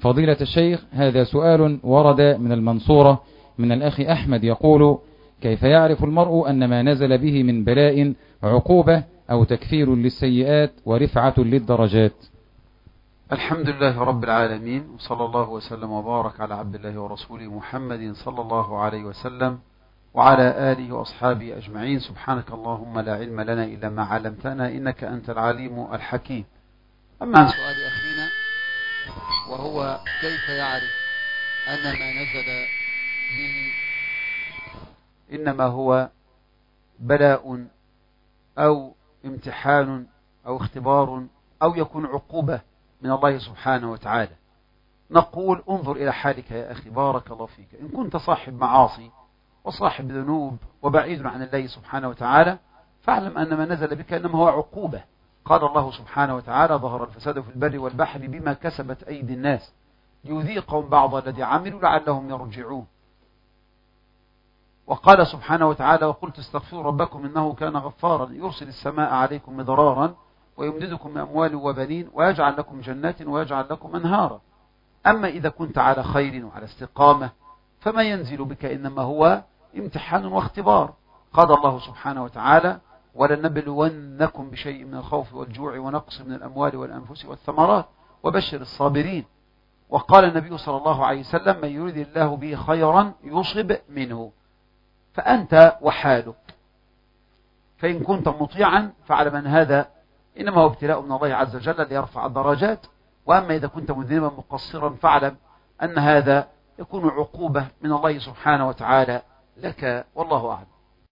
فضيلة الشيخ، هذا سؤال ورد من المنصورة من الأخ أحمد يقول: كيف يعرف المرء أن ما نزل به من بلاء عقوبة أو تكفير للسيئات ورفعة للدرجات؟ الحمد لله رب العالمين، وصلى الله وسلم وبارك على عبد الله ورسوله محمد صلى الله عليه وسلم وعلى آله وأصحابه أجمعين. سبحانك اللهم لا علم لنا إلا ما علمتنا إنك أنت العليم الحكيم. أما عن سؤال أخينا وهو كيف يعرف أن ما نزل به إنما هو بلاء أو امتحان أو اختبار أو يكون عقوبة من الله سبحانه وتعالى، نقول انظر إلى حالك يا أخي بارك الله فيك. إن كنت صاحب معاصي وصاحب ذنوب وبعيد عن الله سبحانه وتعالى، فاعلم أن ما نزل بك إنما هو عقوبة. قال الله سبحانه وتعالى: ظهر الفساد في البر والبحر بما كسبت أيدي الناس ليذيقهم بعض الذي عملوا لعلهم يرجعون. وقال سبحانه وتعالى: وقلت استغفروا ربكم إنه كان غفارا يرسل السماء عليكم مدرارا ويمددكم بأموال وبنين ويجعل لكم جنات ويجعل لكم أنهارا. أما إذا كنت على خير وعلى استقامة فما ينزل بك إنما هو امتحان واختبار. قال الله سبحانه وتعالى: ولنبلونكم بشيء من الخوف والجوع ونقص من الأموال والأنفس والثمرات وبشر الصابرين. وقال النبي صلى الله عليه وسلم: من يريد الله به خيرا يصب منه. فأنت وحالك، فإن كنت مطيعا فاعلم أن هذا إنما هو ابتلاء من الله عز وجل ليرفع الدرجات، وأما إذا كنت مذنبا مقصرا فاعلم أن هذا يكون عقوبة من الله سبحانه وتعالى لك، والله أعلم.